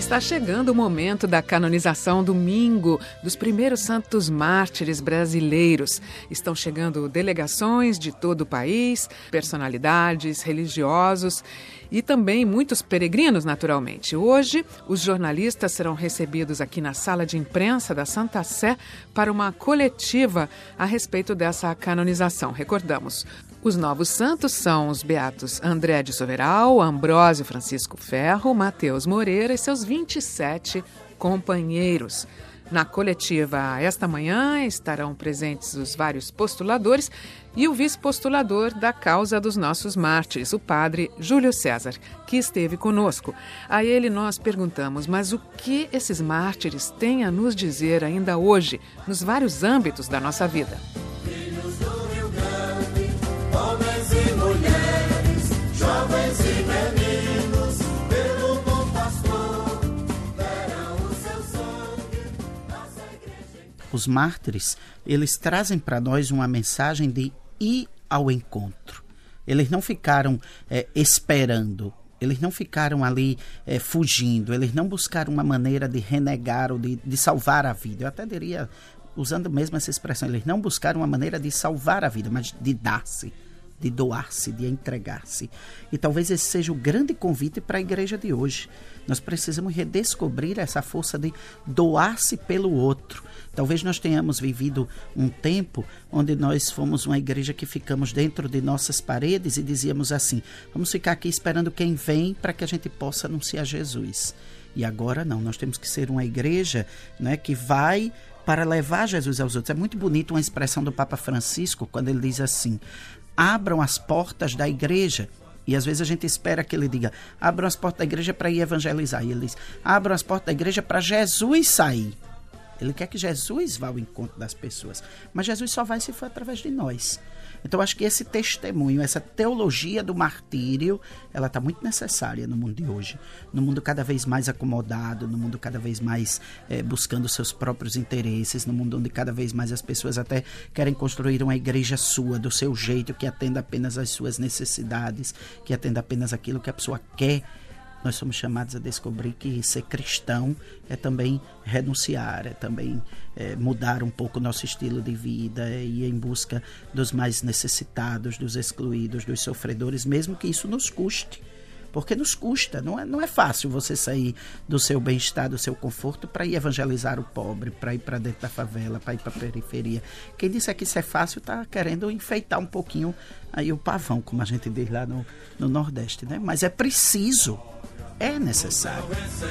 Está chegando o momento da canonização domingo dos primeiros santos mártires brasileiros. Estão chegando delegações de todo o país, personalidades, religiosos e também muitos peregrinos, naturalmente. Hoje, os jornalistas serão recebidos aqui na sala de imprensa da Santa Sé para uma coletiva a respeito dessa canonização. Recordamos, os novos santos são os beatos André de Soveral, Ambrósio Francisco Ferro, Mateus Moreira e seus 27 companheiros. Na coletiva esta manhã estarão presentes os vários postuladores e o vice-postulador da causa dos nossos mártires, o padre Júlio César, que esteve conosco. A ele nós perguntamos, mas o que esses mártires têm a nos dizer ainda hoje, nos vários âmbitos da nossa vida? Filhos do Rio Grande, homens e mulheres, jovens e meninos, pelo bom pastor, deram o seu sangue, nossa igreja. Os mártires, eles trazem para nós uma mensagem de ir ao encontro. Eles não ficaram esperando, eles não ficaram ali fugindo, eles não buscaram uma maneira de renegar ou de salvar a vida. Eu até diria, usando mesmo essa expressão, eles não buscaram uma maneira de salvar a vida, mas de dar-se, de doar-se, de entregar-se. E talvez esse seja o grande convite para a igreja de hoje. Nós precisamos redescobrir essa força de doar-se pelo outro. Talvez nós tenhamos vivido um tempo onde nós fomos uma igreja que ficamos dentro de nossas paredes e dizíamos assim, vamos ficar aqui esperando quem vem para que a gente possa anunciar Jesus. E agora não, nós temos que ser uma igreja, né, que vai para levar Jesus aos outros. É muito bonito uma expressão do Papa Francisco, quando ele diz assim, abram as portas da igreja. E às vezes a gente espera que ele diga, abram as portas da igreja para ir evangelizar. E ele diz, abram as portas da igreja para Jesus sair. Ele quer que Jesus vá ao encontro das pessoas. Mas Jesus só vai se for através de nós. Então acho que esse testemunho, essa teologia do martírio, ela está muito necessária no mundo de hoje. No mundo cada vez mais acomodado, no mundo cada vez mais buscando seus próprios interesses, no mundo onde cada vez mais as pessoas até querem construir uma igreja sua, do seu jeito, que atenda apenas às suas necessidades, que atenda apenas aquilo que a pessoa quer. Nós somos chamados a descobrir que ser cristão é também renunciar, é também mudar um pouco o nosso estilo de vida, é ir em busca dos mais necessitados, dos excluídos, dos sofredores, mesmo que isso nos custe. Porque nos custa, não é fácil você sair do seu bem-estar, do seu conforto, para ir evangelizar o pobre, para ir para dentro da favela, para ir para a periferia. Quem disser que isso é fácil está querendo enfeitar um pouquinho aí o pavão, como a gente diz lá no Nordeste, né? Mas é preciso, é necessário.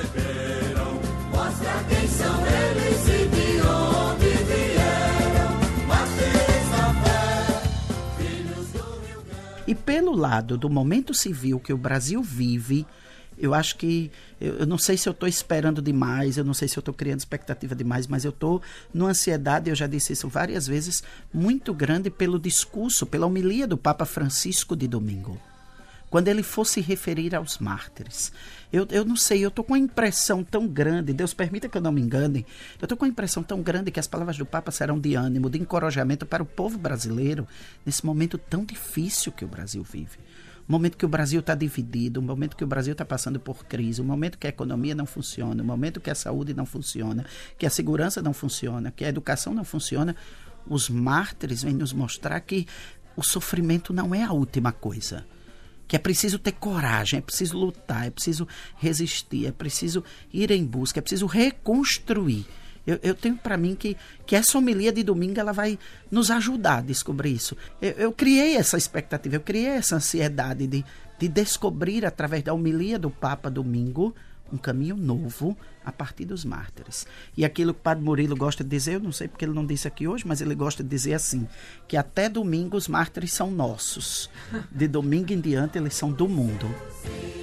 Mostra quem são eles e de onde vieram, mártires da fé, filhos do Rio Grande. E pelo lado do momento civil que o Brasil vive, eu acho que, eu não sei se eu estou esperando demais, eu não sei se eu estou criando expectativa demais, mas eu estou numa ansiedade, eu já disse isso várias vezes, muito grande pelo discurso, pela homilia do Papa Francisco de domingo. Quando ele fosse referir aos mártires. Eu não sei, eu estou com uma impressão tão grande, Deus permita que eu não me engane, eu estou com uma impressão tão grande que as palavras do Papa serão de ânimo, de encorajamento para o povo brasileiro, nesse momento tão difícil que o Brasil vive. Um momento que o Brasil está dividido, um momento que o Brasil está passando por crise, um momento que a economia não funciona, um momento que a saúde não funciona, que a segurança não funciona, que a educação não funciona. Os mártires vêm nos mostrar que o sofrimento não é a última coisa. Que é preciso ter coragem, é preciso lutar, é preciso resistir, é preciso ir em busca, é preciso reconstruir. Eu tenho para mim que essa homilia de domingo ela vai nos ajudar a descobrir isso. Eu criei essa expectativa, eu criei essa ansiedade de descobrir através da homilia do Papa domingo um caminho novo a partir dos mártires. E aquilo que o Padre Murilo gosta de dizer, eu não sei porque ele não disse aqui hoje, mas ele gosta de dizer assim, que até domingo os mártires são nossos. De domingo em diante eles são do mundo.